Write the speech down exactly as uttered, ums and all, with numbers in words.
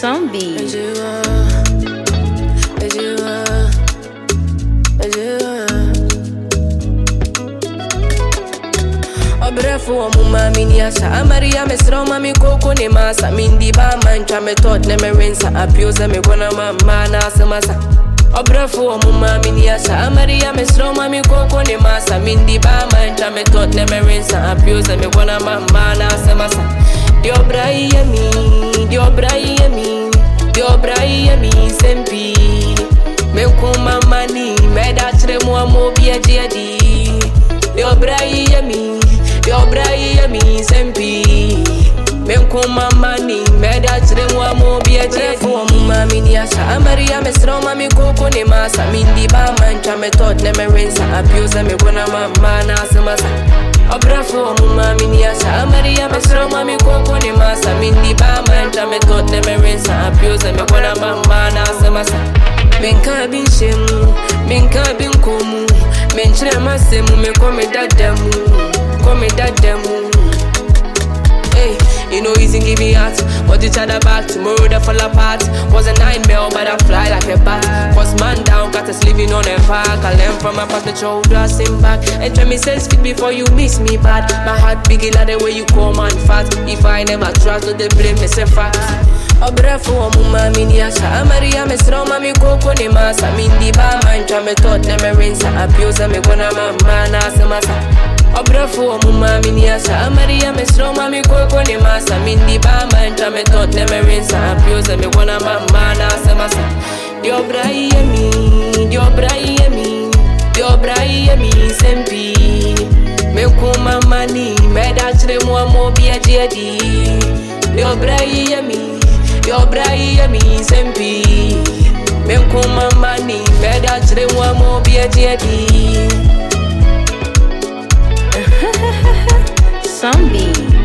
Zombie. Obrefo wa muma miniasa Amaria mesra mami koko ne masa Mindi ba mancha me tot ne me rinsa Apioza me gona mama na semasa Obrefo wa muma miniasa Amaria mesra mami koko ne masa Mindi ba mancha me tot ne me rinsa Apioza me gona mama na semasa Diobra yemi Diobra yemi Diobra yemi sempi Me kuma mani Me da chre mo amobi ajedi Diobra yemi Diobra yemi sempi Me kuma mani Me da chre mo amobi ajedi Muma miniasa Amaria mesra mami koko ne masa Mindi ba mancha me tot ne me rinsa Apioza me gona mama na semasa Obrafo muma miniasa Amaria mesra mami koko ne masa Mindi ba mancha me tot ne me rinsa Apioza me gona mama na semasa Menka bin shemu Menka bin komu Menchre masemu me kome dadamu Kome dadamu Hey, you know easy give me heart But each other back tomorrow they fall apart Was a nightmare but I fly like a bat Cause man down got us living on a park I learn from my past the shoulder sing back And try me sense fit before you miss me bad My heart big like the way you call man fat If I never trust no they blame me say fact Obrefo wa muma miniasa Amaria mesra mami koko ne masa Mindi ba mancha me tot ne me rinsa Apioza me gona mama na semasa Obrefo wa muma miniasa Amaria mesra mami koko ne masa Mindi ba mancha me tot ne me rinsa Apioza me gona mama na semasa Diobra yemi Diobra yemi Diobra yemi sempi Me kuma mani Me da chre mo amobi ajedi Diobra yemi Diobra yemi sempi Me kuma mani Me da chre mo amobi ajedi Zombie.